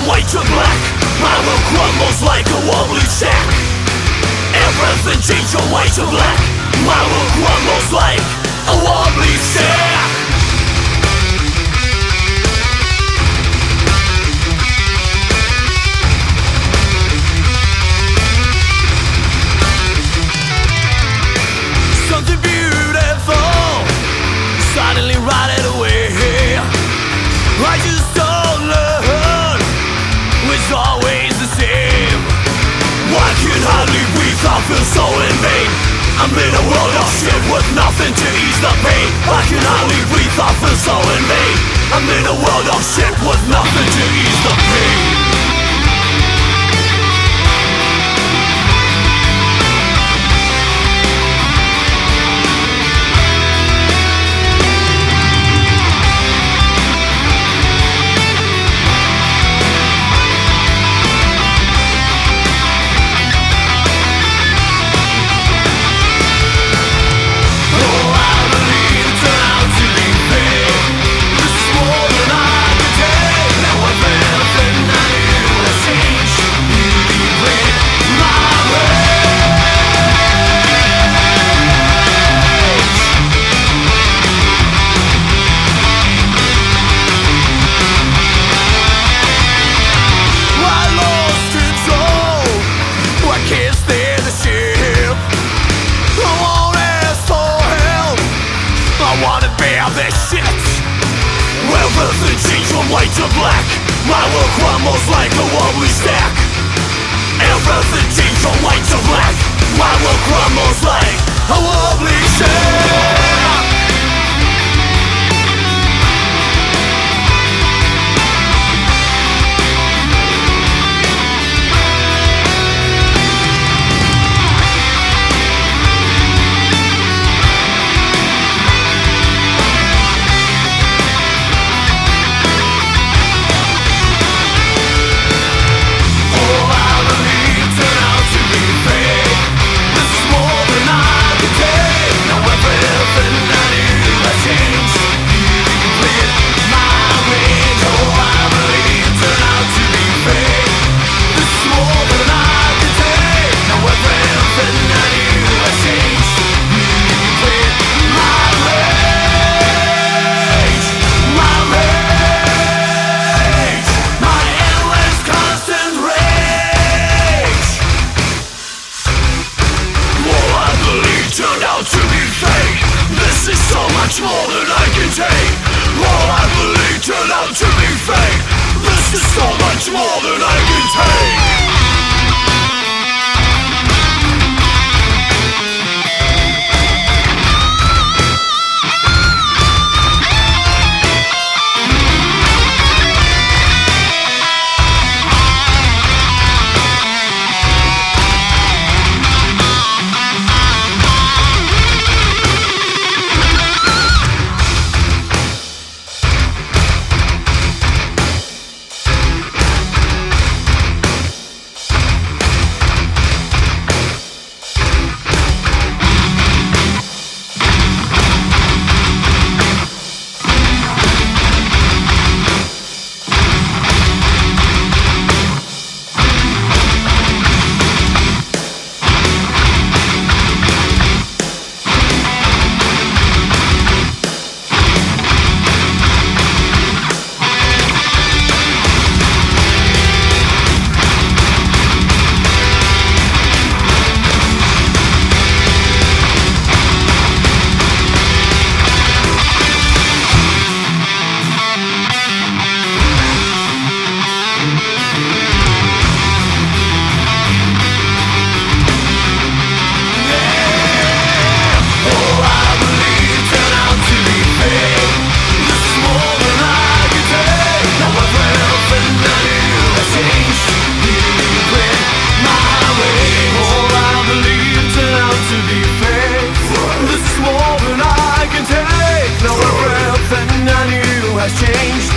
white to black. My world crumbles like a wobbly shack. Everything changed from white to black. My world crumbles like a wobbly shack. Something beautiful suddenly rotted away. I just don't learn, it's always the same. I can hardly breathe, I feel so in vain. I'm in a world of shit with nothing to ease the pain. I can hardly breathe, I feel so in vain. I'm in a world of shit with nothing to ease the pain. Everything changed from white to black. My world crumbles like a wobbly stack. Everything changed from white to black. My world crumbles like a wobbly stack. Much more than I can take. All I believe turned out to be fake. This is so much more than I can take. Changed.